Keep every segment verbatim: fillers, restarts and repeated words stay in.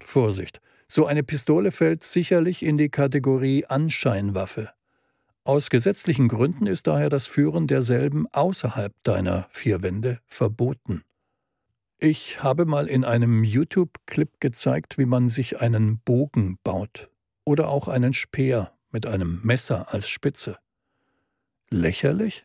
Vorsicht, so eine Pistole fällt sicherlich in die Kategorie Anscheinwaffe. Aus gesetzlichen Gründen ist daher das Führen derselben außerhalb deiner vier Wände verboten. Ich habe mal in einem YouTube-Clip gezeigt, wie man sich einen Bogen baut oder auch einen Speer mit einem Messer als Spitze. Lächerlich?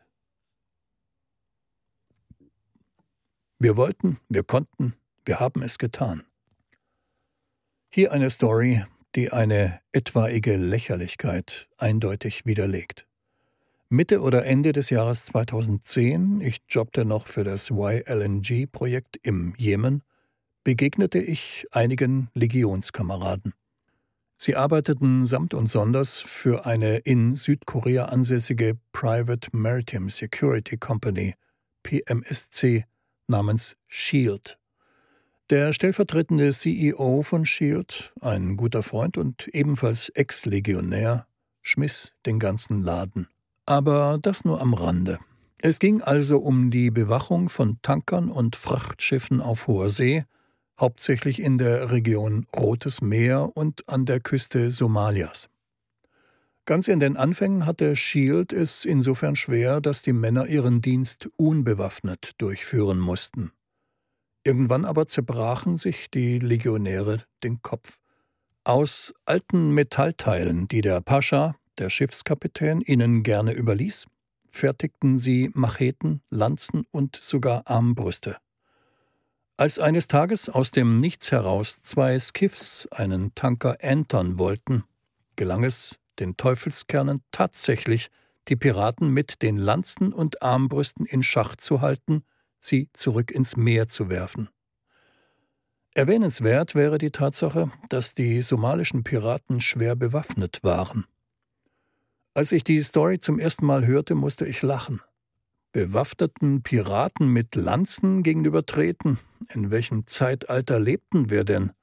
Wir wollten, wir konnten, wir haben es getan. Hier eine Story, die eine etwaige Lächerlichkeit eindeutig widerlegt. Mitte oder Ende des Jahres zweitausendzehn, ich jobbte noch für das Y L N G-Projekt im Jemen, begegnete ich einigen Legionskameraden. Sie arbeiteten samt und sonders für eine in Südkorea ansässige Private Maritime Security Company, P M S C, namens SHIELD. Der stellvertretende C E O von SHIELD, ein guter Freund und ebenfalls Ex-Legionär, schmiss den ganzen Laden. Aber das nur am Rande. Es ging also um die Bewachung von Tankern und Frachtschiffen auf hoher See, hauptsächlich in der Region Rotes Meer und an der Küste Somalias. Ganz in den Anfängen hatte SHIELD es insofern schwer, dass die Männer ihren Dienst unbewaffnet durchführen mussten. Irgendwann aber zerbrachen sich die Legionäre den Kopf. Aus alten Metallteilen, die der Pascha, der Schiffskapitän, ihnen gerne überließ, fertigten sie Macheten, Lanzen und sogar Armbrüste. Als eines Tages aus dem Nichts heraus zwei Skiffs einen Tanker entern wollten, gelang es den Teufelskernen tatsächlich, die Piraten mit den Lanzen und Armbrüsten in Schach zu halten, sie zurück ins Meer zu werfen. Erwähnenswert wäre die Tatsache, dass die somalischen Piraten schwer bewaffnet waren. Als ich die Story zum ersten Mal hörte, musste ich lachen. Bewaffneten Piraten mit Lanzen gegenübertreten? In welchem Zeitalter lebten wir denn?